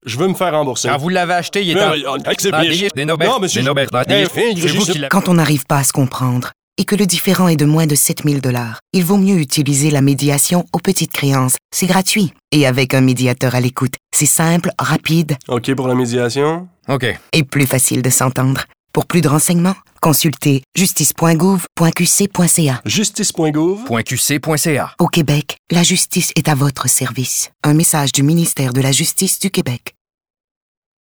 Je veux me faire rembourser. Quand vous l'avez acheté, il est en... Non, monsieur... Quand on n'arrive pas à se comprendre et que le différend est de moins de 7 000 $, il vaut mieux utiliser la médiation aux petites créances. C'est gratuit. Et avec un médiateur à l'écoute, c'est simple, rapide. OK pour la médiation? OK. Et plus facile de s'entendre. Pour plus de renseignements, consultez justice.gouv.qc.ca. Justice.gouv.qc.ca. Au Québec, la justice est à votre service. Un message du ministère de la Justice du Québec.